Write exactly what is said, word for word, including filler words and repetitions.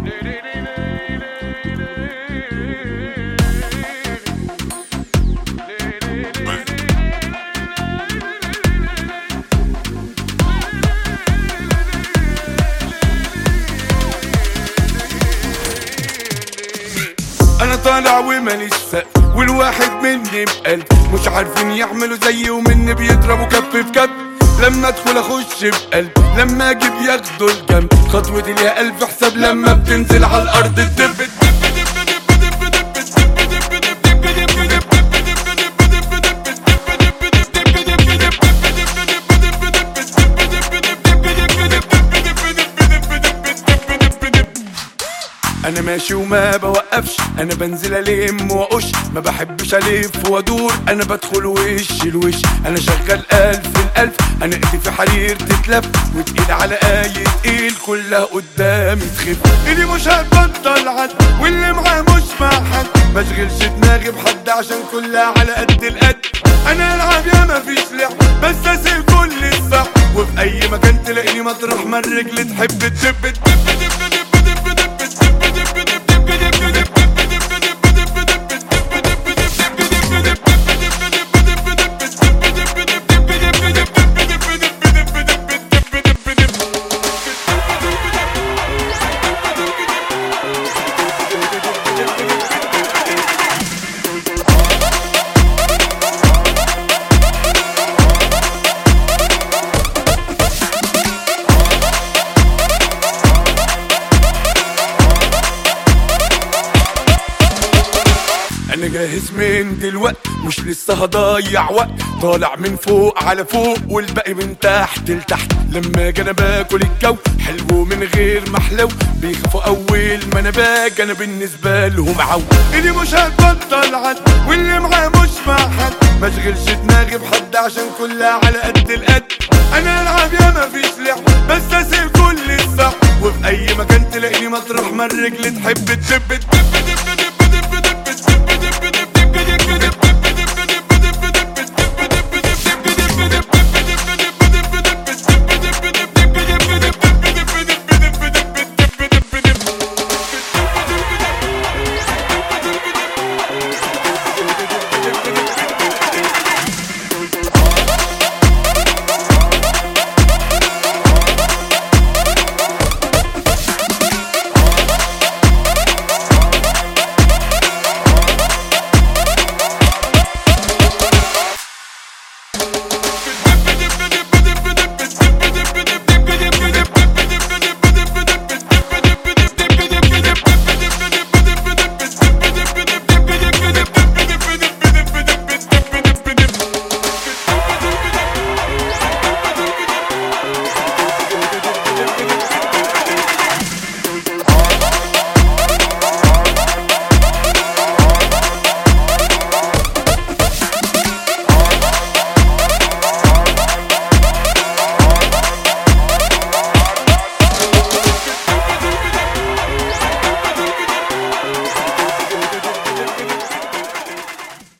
انا طالع وماليش سقف والواحد مني بقلب مش عارفين يعملوا زيي ومني بيضربوا كف في كف. لما ادخل اخش بقلب لما اجيب ياخدوا الجنب خطوتي ليها الف حساب لما بتنزل على الارض تدب. انا ماشي وما بوقفش، انا بنزل الم واقش، ما بحبش الف وادور، انا بدخل وش الوش، انا شغال الف الالف، انا ايدي في حرير تتلف وتقيل على اي تقيل كلها قدامي تخف. ايدي مش هتبطل عد واللي معاه مش مع حد، مشغلش دماغي بحد عشان كلها على قد القد. انا العب يا مفيش لعب بس اسيب كل الصح، وفي اي مكان تلاقيني مطرح ما الرجل تحب تدب تدب تدب. انا جاهز من دلوقت مش لسه هضيع وقت، طالع من فوق على فوق والباقي من تحت لتحت. لما اجي انا باكل الجو حلو من غير محلو، بيخافوا اول ما انا باجي انا بالنسبه لهم عو. ايدي مش هتبطل عد واللي معاه مش مع حد، مشغلش دماغي بحد عشان كلها على قد القد. انا العب يا مفيش لعب بس اسيب كل الصح، وفي اي مكان تلاقيني مطرح ما الرجل تحب تدب تدب تدب.